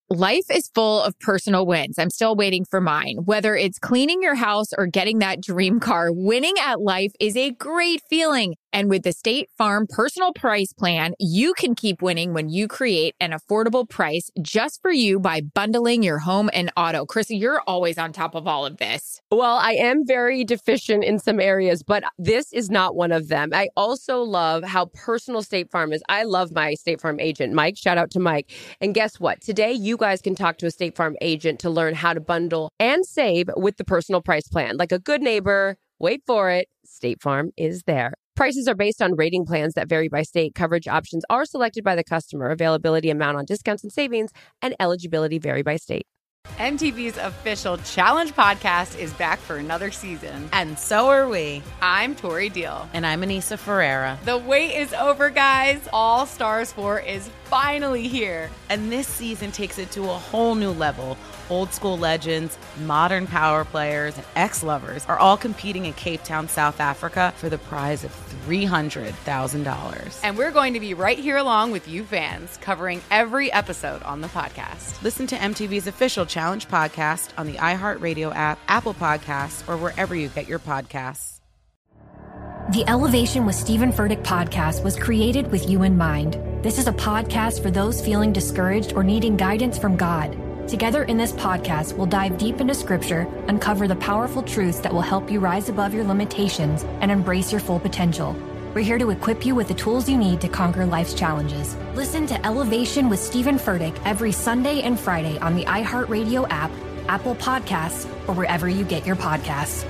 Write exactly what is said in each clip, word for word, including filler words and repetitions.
Life is full of personal wins. I'm still waiting for mine. Whether it's cleaning your house or getting that dream car, winning at life is a great feeling. And with the State Farm Personal Price Plan, you can keep winning when you create an affordable price just for you by bundling your home and auto. Krissy, you're always on top of all of this. Well, I am very deficient in some areas, but this is not one of them. I also love how personal State Farm is. I love my State Farm agent, Mike. Shout out to Mike. And guess what? Today, you guys can talk to a State Farm agent to learn how to bundle and save with the Personal Price Plan. Like a good neighbor, wait for it, State Farm is there. Prices are based on rating plans that vary by state. Coverage options are selected by the customer. Availability, amount on discounts and savings, and eligibility vary by state. M T V's official Challenge podcast is back for another season. And so are we. I'm Tori Deal. And I'm Anissa Ferreira. The wait is over, guys. All Stars four is finally here. And this season takes it to a whole new level. Old school legends, modern power players, and ex-lovers are all competing in Cape Town, South Africa for the prize of three hundred thousand dollars. And we're going to be right here along with you fans, covering every episode on the podcast. Listen to M T V's official Challenge podcast on the iHeartRadio app, Apple Podcasts, or wherever you get your podcasts. The Elevation with Stephen Furtick podcast was created with you in mind. This is a podcast for those feeling discouraged or needing guidance from God. Together in this podcast, we'll dive deep into scripture, uncover the powerful truths that will help you rise above your limitations and embrace your full potential. We're here to equip you with the tools you need to conquer life's challenges. Listen to Elevation with Stephen Furtick every Sunday and Friday on the iHeartRadio app, Apple Podcasts, or wherever you get your podcasts.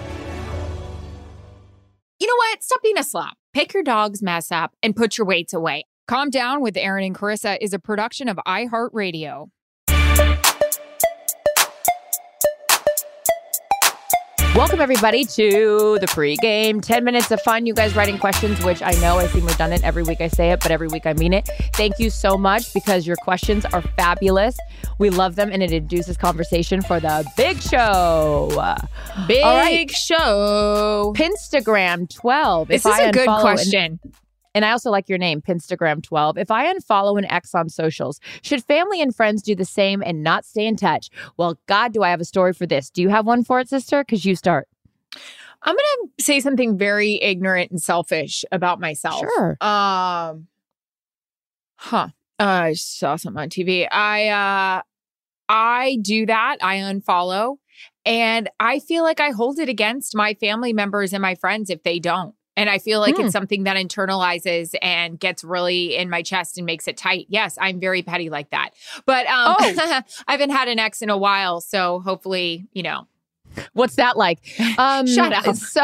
You know what? Stop being a slob. Pick your dog's mess up and put your weights away. Calm Down with Aaron and Carissa is a production of iHeartRadio. Welcome, everybody, to the pregame. ten minutes of fun. You guys writing questions, which I know I seem redundant. Every week I say it, but every week I mean it. Thank you so much because your questions are fabulous. We love them, and it induces conversation for the big show. Big All right. show. Pinstagram twelve. This if is I a good unfollow question. And, and I also like your name, Pinstagram twelve. If I unfollow an ex on socials, should family and friends do the same and not stay in touch? Well, God, do I have a story for this. Do you have one for it, sister? Because you start. I'm going to say something very ignorant and selfish about myself. Sure. Um, huh. Uh, I saw something on T V. I, uh, I do that. I unfollow. And I feel like I hold it against my family members and my friends if they don't. And I feel like Hmm. it's something that internalizes and gets really in my chest and makes it tight. Yes, I'm very petty like that. But um, oh. I haven't had an ex in a while. So hopefully, you know. What's that like? Um, Shut up. So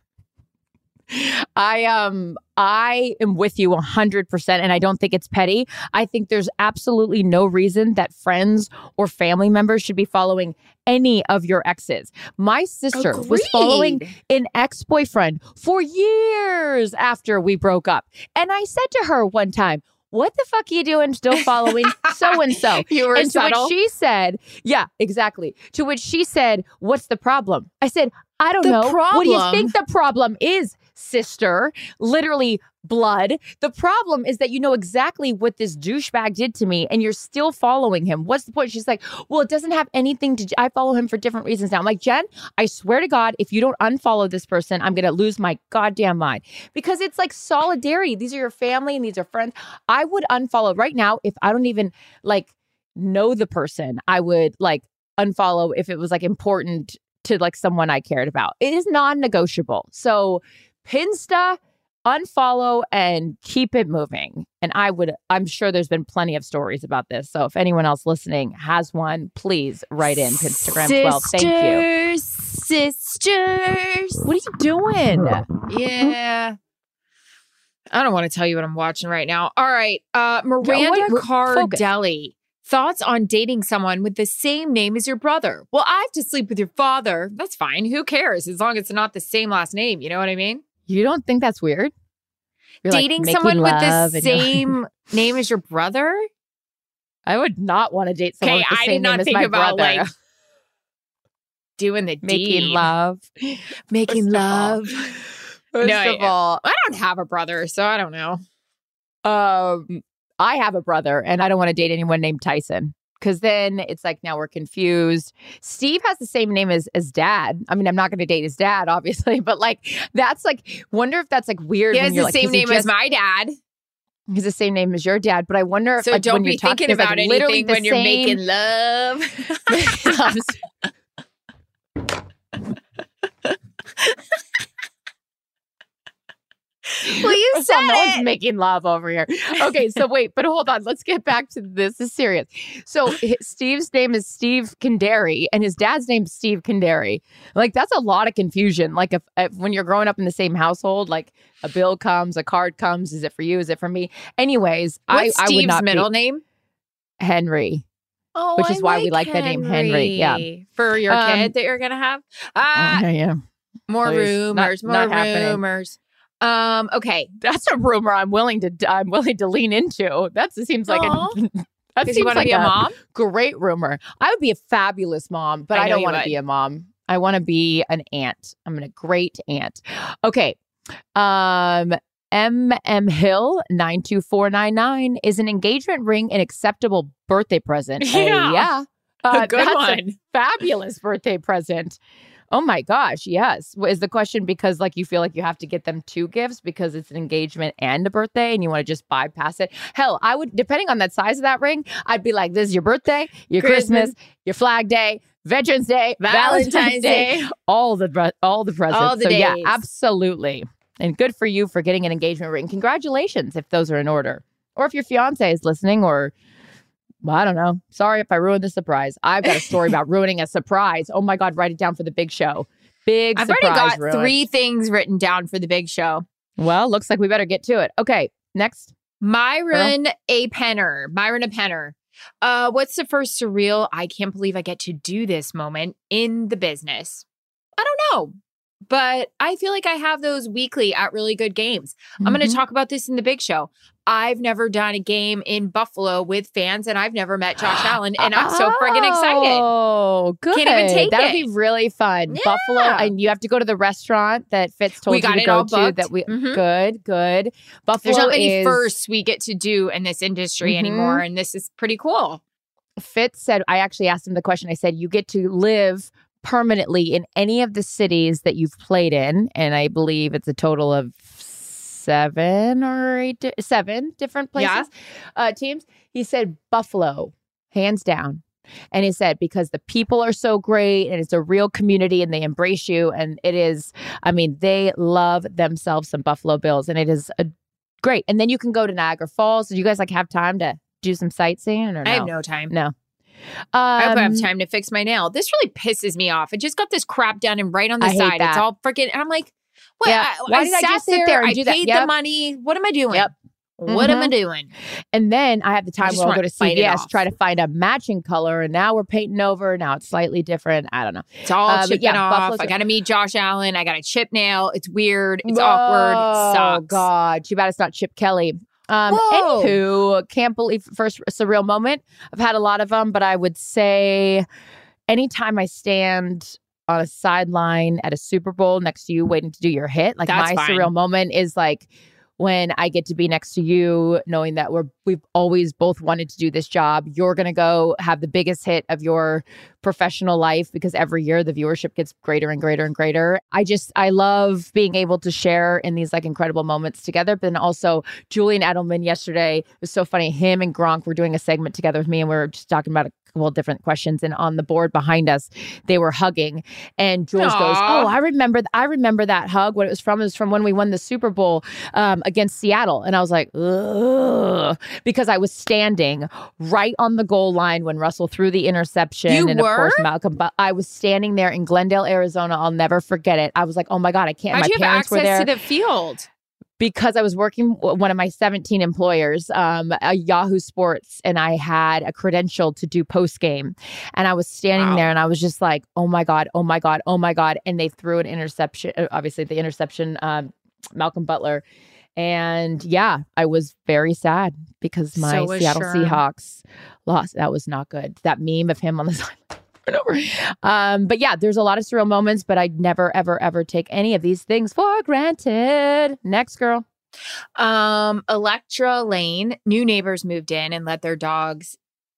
I um I am with you one hundred percent, and I don't think it's petty. I think there's absolutely no reason that friends or family members should be following any of your exes. My sister Agreed. was following an ex-boyfriend for years after we broke up. And I said to her one time, what the fuck are you doing still following so-and-so? You were and to subtle. which she said, yeah, exactly. To which she said, what's the problem? I said, I don't The know. What do you problem- think the problem is, sister? Literally blood. The problem is that you know exactly what this douchebag did to me and you're still following him. What's the point? She's like, well, it doesn't have anything to do. I follow him for different reasons now. I'm like, Jen, I swear to God, if you don't unfollow this person, I'm going to lose my goddamn mind. Because it's like solidarity. These are your family and these are friends. I would unfollow right now if I don't even like know the person. I would like unfollow if it was like important to like someone I cared about. It is non-negotiable. So Pinsta, unfollow and keep it moving. And I would, I'm sure there's been plenty of stories about this. So if anyone else listening has one, please write in Pinstagram twelve. Thank you. Sisters. What are you doing? Yeah. I don't want to tell you what I'm watching right now. All right. Uh, Miranda what- Cardelli. Thoughts on dating someone with the same name as your brother? Well, I have to sleep with your father. That's fine. Who cares? As long as it's not the same last name. You know what I mean? You don't think that's weird? You're like Dating making someone with the love and you're like- same name as your brother? I would not want to date someone Okay, with the I same did not name as think my about brother. like doing the Making deed. love. Making First of all- love. First No, of all, I don't have a brother, so I don't know. um, I have a brother and I don't want to date anyone named Tyson Because then it's like, now we're confused. Steve has the same name as, as dad. I mean, I'm not going to date his dad, obviously, but like, that's like, wonder if that's like weird. He when has you're the like, same is he name just- as my dad. He's the same name as your dad, but I wonder if So like, don't when be you're talking thinking about about literally anything the when you're same- making love. Well, you First said of all, no one's it. making love over here. Okay, so wait, but hold on. Let's get back to this. This is serious. So hi- Steve's name is Steve Kandari, and his dad's name is Steve Kandari. Like, that's a lot of confusion. Like, if, if when you're growing up in the same household, like a bill comes, a card comes. Is it for you? Is it for me? Anyways, What's I, I would Steve's not middle be name? Henry. Oh, Which is why we like the name Henry. Yeah. For your Um, kid that you're gonna have. Ah, yeah, yeah. more please. Not- rumors, more not happening. rumors. Um. Okay. That's a rumor I'm willing to I'm willing to lean into. That seems like Aw. a that Because seems you want to like be a mom. great rumor. I would be a fabulous mom, but I I, know don't you want to would. be a mom. I want to be an aunt. I'm a great aunt. Okay. Um M M Hill nine two four nine nine is an engagement ring an acceptable birthday present? Uh, Yeah. yeah. A Uh, good that's one. a fabulous birthday present. Oh my gosh, yes. Is the question because like you feel like you have to get them two gifts because it's an engagement and a birthday and you want to just bypass it? Hell, I would, depending on that size of that ring, I'd be like, this is your birthday, your Christmas, Christmas. your Flag Day, Veterans Day, Valentine's Valentine's Day, Day. all the bre- all the presents. All the so yeah, days. absolutely. And good for you for getting an engagement ring. Congratulations if those are in order. Or if your fiance is listening, or well, I don't know. Sorry if I ruined the surprise. I've got a story about ruining a surprise. Oh my God, write it down for the big show. Big I've surprise already got ruin. three things written down for the big show. Well, looks like we better get to it. Okay, next. Myron A. Penner. Myron A. Penner. Uh, what's the first surreal, I can't believe I get to do this moment in the business? I don't know. But I feel like I have those weekly at really good games. I'm going Mhm. to talk about this in the big show. I've never done a game in Buffalo with fans, and I've never met Josh Allen, and I'm so friggin' excited. Oh, good. Can't even take that would it. be really fun. Yeah. Buffalo, and you have to go to the restaurant that Fitz told We you got to it go all to. booked. That we Mhm. good, good. Buffalo There's not many is, firsts we get to do in this industry Mhm. anymore, and this is pretty cool. Fitz said, I actually asked him the question. I said, you get to live permanently in any of the cities that you've played in. And I believe it's a total of seven or eight, di- seven different places, Yeah. uh, teams. He said, Buffalo, hands down. And he said, because the people are so great and it's a real community and they embrace you. And it is, I mean, they love themselves some Buffalo Bills. And it is a, great. And then you can go to Niagara Falls. Do you guys like have time to do some sightseeing or no? I have no time. No. I hope I Um, have time to fix my nail. This really pisses me off. I just got this crap done and right on the I hate side. that. It's all freaking, and I'm like, what? Yeah. I, Why I did I sat just sit there and I do that? paid Yep. the money. What am I doing? Yep. What am I Mhm. doing? And then I have the time just where I'll wanna go to bite it C V S, off. try to find a matching color. And now we're painting over. Now it's slightly different. I don't know. It's all Uh, but chipping yeah, off. Buffalo's- I got to meet Josh Allen. I got a chip nail. It's weird. It's Whoa, awkward. It sucks. God. Too bad it's not Chip Kelly. Um, Whoa. anywho, can't believe first surreal moment. I've had a lot of them, but I would say anytime I stand on a sideline at a Super Bowl next to you waiting to do your hit, like That's my fine. surreal moment is like when I get to be next to you, knowing that we're we've always both wanted to do this job. You're gonna go have the biggest hit of your professional life because every year the viewership gets greater and greater and greater. I just I love being able to share in these like incredible moments together. But then also Julian Edelman yesterday, it was so funny. Him and Gronk were doing a segment together with me, and we were just talking about a couple of different questions. And on the board behind us, they were hugging, and Jules goes, Aw. "Oh, I remember, th- I remember that hug. What it was from? It was from when we won the Super Bowl um, against Seattle." And I was like, "Ugh," because I was standing right on the goal line when Russell threw the interception. You and of course, were? Malcolm. But I was standing there in Glendale, Arizona. I'll never forget it. I was like, "Oh my god, I can't." How'd my you have parents were access there to the field? because I was working w- one of my seventeen employers, um, a Yahoo Sports, and I had a credential to do post game. And I was standing Wow. there and I was just like, oh my God, oh my God, oh my God. And they threw an interception, uh, obviously the interception, um, Malcolm Butler. And yeah, I was very sad because my So was Seattle Sherm. Seahawks lost. That was not good. That meme of him on the sideline. and over. Um, but yeah, there's a lot of surreal moments, but I'd never, ever, ever take any of these things for granted. Next, girl. Um, Electra Lane, new neighbors moved in and let their dogs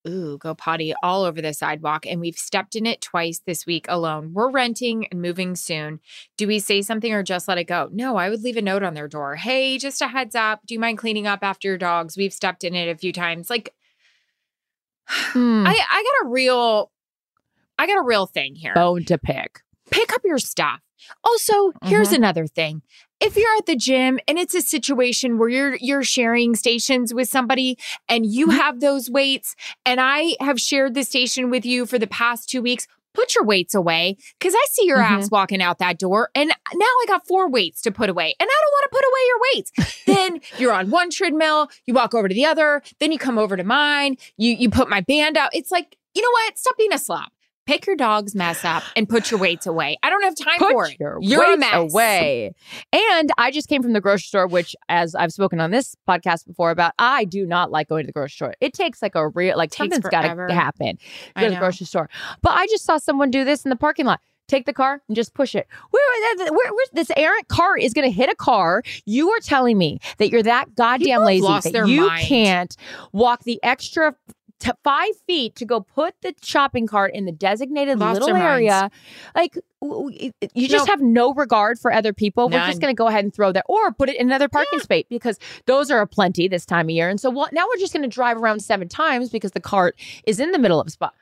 ooh, go potty all over the sidewalk. And we've stepped in it twice this week alone. We're renting and moving soon. Do we say something or just let it go? No, I would leave a note on their door. Hey, just a heads up. Do you mind cleaning up after your dogs? We've stepped in it a few times. Like, Hmm. I, I got a real, I got a real thing here. Bone to pick. Pick up your stuff. Also, here's Mhm. another thing. If you're at the gym and it's a situation where you're you're sharing stations with somebody and you Mhm. have those weights, and I have shared the station with you for the past two weeks, put your weights away, because I see your Mhm. ass walking out that door, and now I got four weights to put away, and I don't want to put away your weights. Then you're on one treadmill, you walk over to the other, then you come over to mine, you you put my band out. It's like, you know what? Stop being a slob. Pick your dog's mess up and put your weights away. I don't have time Put for it. your You're a weights mess. away. And I just came from the grocery store, which, as I've spoken on this podcast before about, I do not like going to the grocery store. It takes like a real, like Takes something's got forever. to happen. I Go to the know. grocery store. But I just saw someone do this in the parking lot. Take the car and just push it. Where, where, where this errant cart is going to hit a car. You are telling me that you're that goddamn People have lazy lost that their you mind. can't walk the extra t- five feet to go put the shopping cart in the designated Lost little their minds. area. Like, w- w- you just Nope. have no regard for other people. We're just None. going to go ahead and throw that or put it in another parking space because those are aplenty this time of year. And so what, now we're just going to drive around seven times because the cart is in the middle of a spot.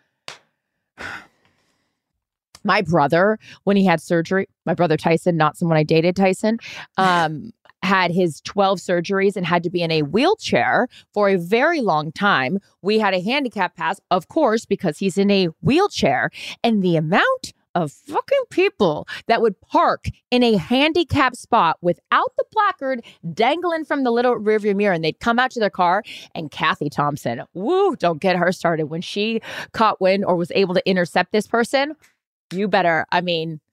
My brother, when he had surgery, my brother Tyson, not someone I dated, Tyson, um, had his twelve surgeries and had to be in a wheelchair for a very long time. We had a handicap pass, of course, because he's in a wheelchair. And the amount of fucking people that would park in a handicap spot without the placard dangling from the little rearview mirror, and they'd come out to their car. And Kathy Thompson, woo, don't get her started. When she caught wind or was able to intercept this person, you better, I mean,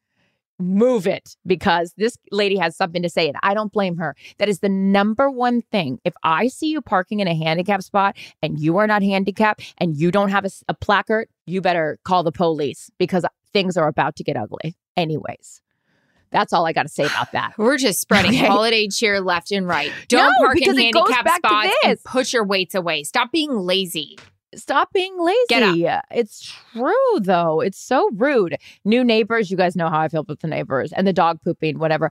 move it, because this lady has something to say, and I don't blame her. That is the number one thing. If I see you parking in a handicap spot and you are not handicapped and you don't have a, a placard, you better call the police, because things are about to get ugly. Anyways, that's all I got to say about that. We're just spreading Okay. holiday cheer left and right. Don't No, park in because it goes handicap back to spots and this. put your weights away. Stop being lazy. Stop being lazy. Get It's true, though. It's so rude. New neighbors. You guys know how I feel with the neighbors and the dog pooping, whatever.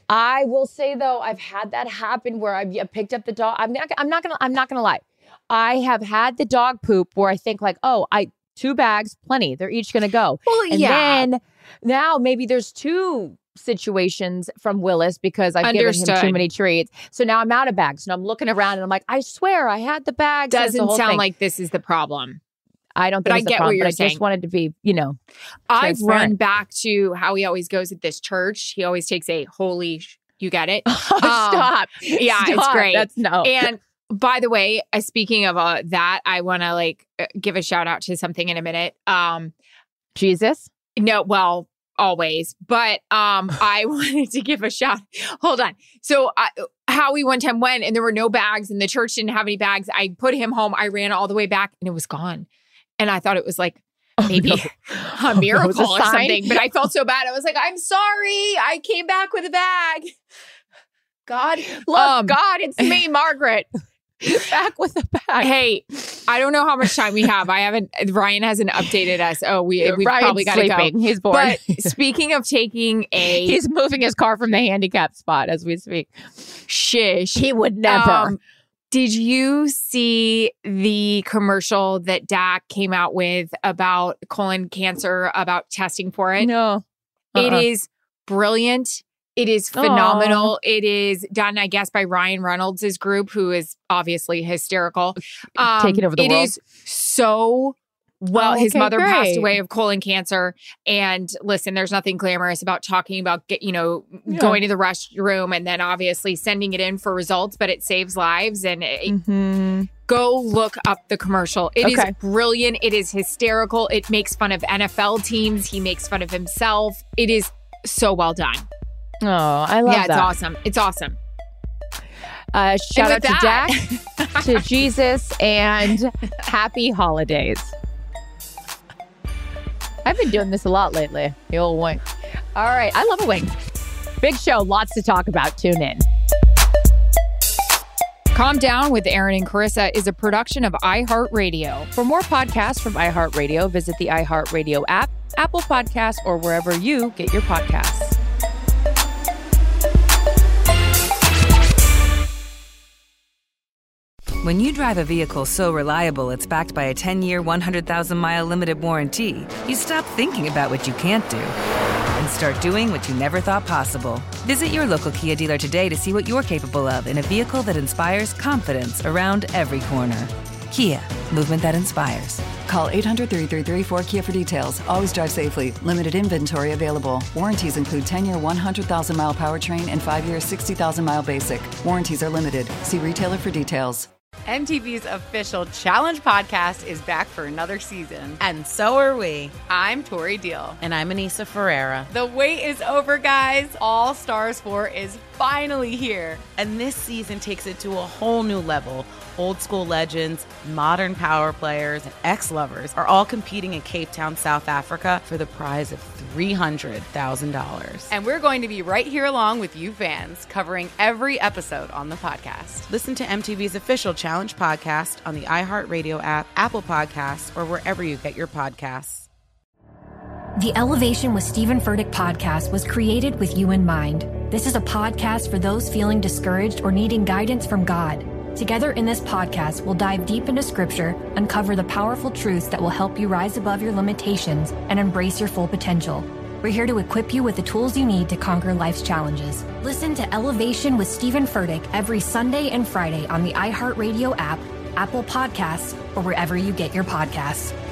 I will say, though, I've had that happen where I've yeah, picked up the dog. I'm not. I'm not gonna. I'm not gonna lie. I have had the dog poop where I think like, oh, I two bags, plenty. They're each gonna go. Well, And yeah. then now maybe there's two situations from Willis because I've given him Understood. too many treats. So now I'm out of bags. And I'm looking around and I'm like, I swear I had the bags. And it's the Doesn't whole sound thing. like this is the problem. I don't But think I it's a get what problem, you're but I saying. just wanted to be, you know, I've run transparent. back to how he always goes at this church. He always takes a holy, sh- you get it? Oh, stop. yeah, it's Stop. great. That's no. And by the way, uh, speaking of uh, that, I want to like uh, give a shout out to something in a minute. Um, Jesus. no, well, always, but um, I wanted to give a shout. Hold on. So I, Howie one time went and there were no bags and the church didn't have any bags. I put him home. I ran all the way back and it was gone. And I thought it was like maybe no. a miracle was a or sign? something, but I felt so bad. I was like, I'm sorry. I came back with a bag. God, Look, um, God, it's me, Margaret. Back with the bag. Hey, I don't know how much time we have. I haven't, Ryan hasn't updated us. Oh, we, we've Ryan's probably got to go. sleeping. He's bored. But speaking of taking a He's moving his car from the handicap spot as we speak. shish, He would never. um, did you see the commercial that Dak came out with about colon cancer, about testing for it? no. It Uh-uh. is brilliant. It is phenomenal. It is done, I guess, by Ryan Reynolds' group, who is obviously hysterical. Um, Taking over the it world. is so well. Oh, His okay, mother passed great. away of colon cancer. And listen, there's nothing glamorous about talking about, get, you know, Yeah. going to the restroom and then obviously sending it in for results, but it saves lives. And it, Mhm. go look up the commercial. It is Okay. brilliant. It is hysterical. It makes fun of N F L teams. He makes fun of himself. It is so well done. Oh, I love yeah, it's that. awesome. It's awesome. Uh, shout out with to that- Dak, to Jesus, and happy holidays. I've been doing this a lot lately. The old wink. All right. I love a wink. Big show. Lots to talk about. Tune in. Calm Down with Aaron and Carissa is a production of iHeartRadio. For more podcasts from iHeartRadio, visit the iHeartRadio app, Apple Podcasts, or wherever you get your podcasts. When you drive a vehicle so reliable it's backed by a ten-year, one hundred thousand mile limited warranty, you stop thinking about what you can't do and start doing what you never thought possible. Visit your local Kia dealer today to see what you're capable of in a vehicle that inspires confidence around every corner. Kia, movement that inspires. Call eight hundred, three three three, four K I A for details. Always drive safely. Limited inventory available. Warranties include ten-year, one hundred thousand mile powertrain and five-year, sixty thousand mile basic. Warranties are limited. See retailer for details. M T V's official Challenge podcast is back for another season. And so are we. I'm Tori Deal. And I'm Anissa Ferreira. The wait is over, guys. All Stars four is finally here. And this season takes it to a whole new level. Old school legends, modern power players, and ex-lovers are all competing in Cape Town, South Africa for the prize of three hundred thousand dollars. And we're going to be right here along with you fans, covering every episode on the podcast. Listen to M T V's official Challenge podcast on the iHeartRadio app, Apple Podcasts, or wherever you get your podcasts. The Elevation with Stephen Furtick podcast was created with you in mind. This is a podcast for those feeling discouraged or needing guidance from God. Together in this podcast, we'll dive deep into scripture, uncover the powerful truths that will help you rise above your limitations and embrace your full potential. We're here to equip you with the tools you need to conquer life's challenges. Listen to Elevation with Stephen Furtick every Sunday and Friday on the iHeartRadio app, Apple Podcasts, or wherever you get your podcasts.